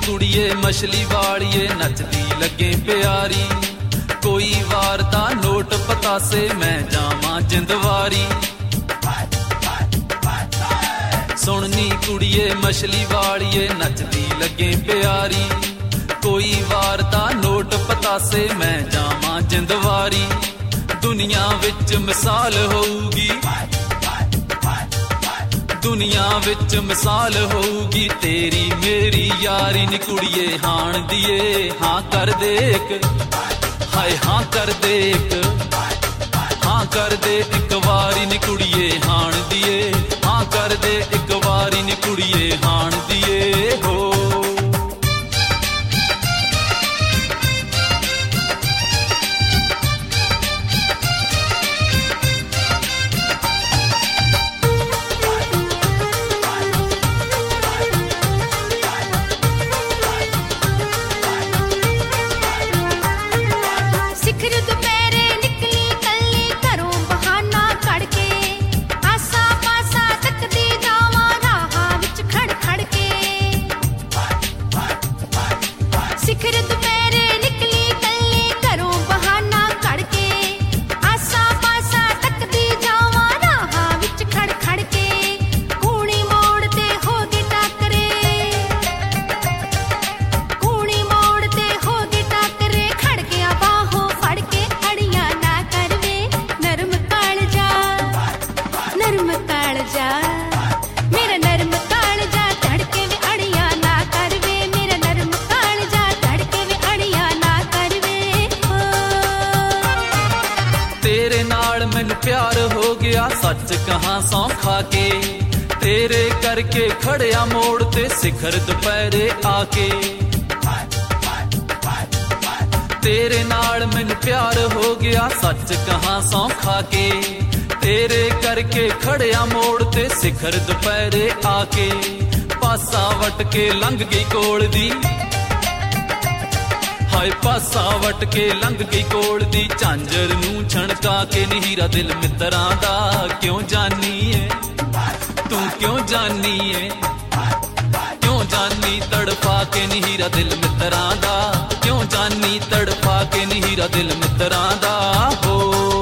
कुड़िए मछली वालिए नचदी लगे प्यारी कोई वार दा नोट पतासे मैं जावां जिंदवारी सुननी कुड़िए मछली वालिए नचदी लगे प्यारी कोई वार दा नोट पतासे मैं जावां जिंदवारी दुनिया विच मिसाल होऊगी दुनिया विच मिसाल होऊगी तेरी मेरी यारी नी कुड़िए हाण दिए हाँ कर देख हाय हाँ कर देख हाँ कर दे एक वारी नी कुड़िए हाण दिए हाँ कर दे एक वारी नी कुड़िए हाण दिए हो प्यार हो गया सच कहां सौ खा के तेरे करके खड़िया मोड़ ते शिखर दोपहरे आके तेरे नाल मैनू प्यार हो गया सच कहां सौ खा के तेरे करके खड़िया मोड़ ते शिखर दोपहरे आके पासा वट के लंघ गई कोल दी हाय पासा वट के लंघ गई कोल दी झांजर नू छणका के नीरा दिल मित्रां दा क्यों जानी है तू क्यों जानी है क्यों जानी तड़फा के नीरा दिल मित्रां दा क्यों जानी तड़फा के नीरा दिल मित्रां दा हो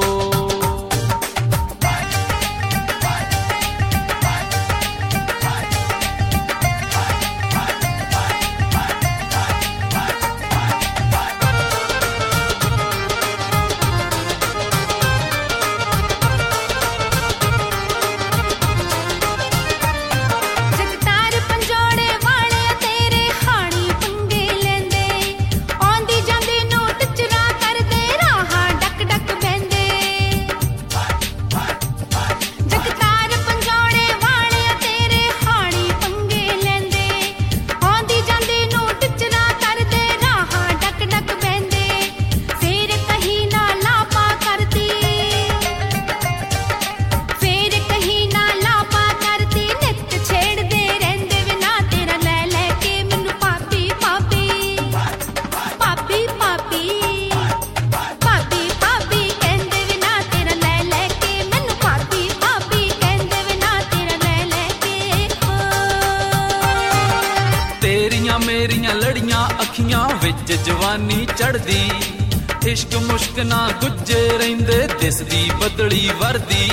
मेरियां लड़ियां अखियां विच जवानी चढ़दी इश्क मुश्क ना गुज्जे रहिंदे दिसदी बदली वर्दी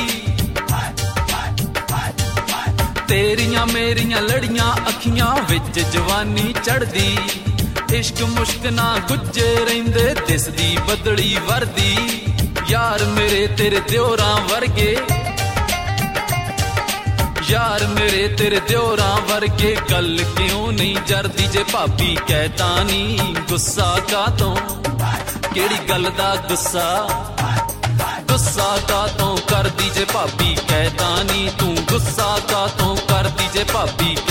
तेरियां मेरियां लड़ियां अखियां विच जवानी चढ़दी इश्क मुश्क ना गुज्जे रहिंदे दिसदी बदली वर्दी यार मेरे तेरे दियोरां वर्गे यार मेरे तेरे दियोरां वर्गे गल क्यों नहीं जरदी जे भाभी कहता नी गुस्सा कातों केड़ी गल दा गुस्सा गुस्सा कातों करदी जे भाभी कहता नी तू गुस्सा कातों करदी जे भाभी